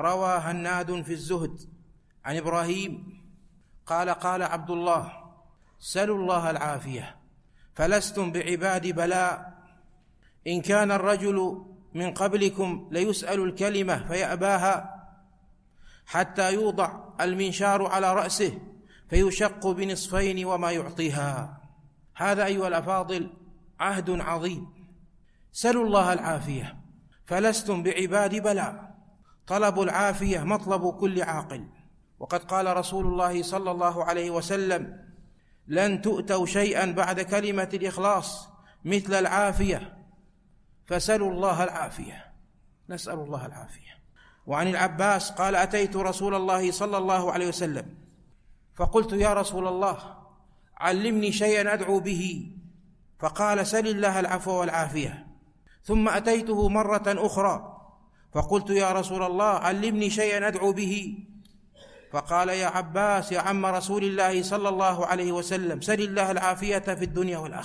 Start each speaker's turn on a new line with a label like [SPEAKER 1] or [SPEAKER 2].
[SPEAKER 1] روى هناد في الزهد عن إبراهيم قال: قال عبد الله: سلوا الله العافية فلستم بعباد بلاء. إن كان الرجل من قبلكم ليسأل الكلمة فيأباها حتى يوضع المنشار على رأسه فيشق بنصفين وما يعطيها. هذا أيها الأفاضل عهد عظيم. سلوا الله العافية فلستم بعباد بلاء. طلب العافية مطلب كل عاقل، وقد قال رسول الله صلى الله عليه وسلم: لن تؤتوا شيئا بعد كلمة الإخلاص مثل العافية، فسلوا الله العافية. نسأل الله العافية. وعن العباس قال: أتيت رسول الله صلى الله عليه وسلم فقلت: يا رسول الله، علمني شيئا أدعو به. فقال: سل الله العفو والعافية. ثم أتيته مرة أخرى فقلت: يا رسول الله، علمني شيئا أدعو به. فقال: يا عباس يا عم رسول الله صلى الله عليه وسلم، سل الله العافية في الدنيا والآخرة.